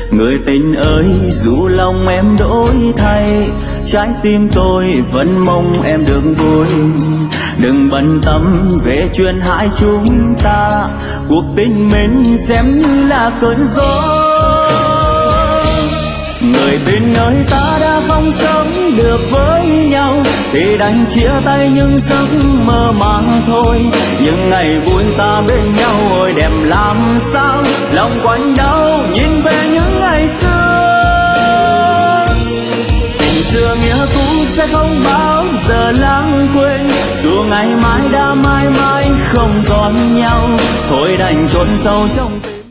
Người tình ơi, dù lòng em đổi thay, trái tim tôi vẫn mong em được vui. Đừng bận tâm về chuyện hai chúng ta, cuộc tình mình xem như là cơn gió. Người tình ơi, ta đã không sống được với nhau thì đành chia tay những giấc mơ mà thôi. Những ngày vui ta bên nhau ôi đẹp làm sao, lòng quặn đau nhìn về những ngày xưa. Tình xưa nghĩa cũ sẽ không bao giờ lãng quên, dù ngày mai đã mãi mãi không còn nhau, thôi đành chôn sâu trong tình.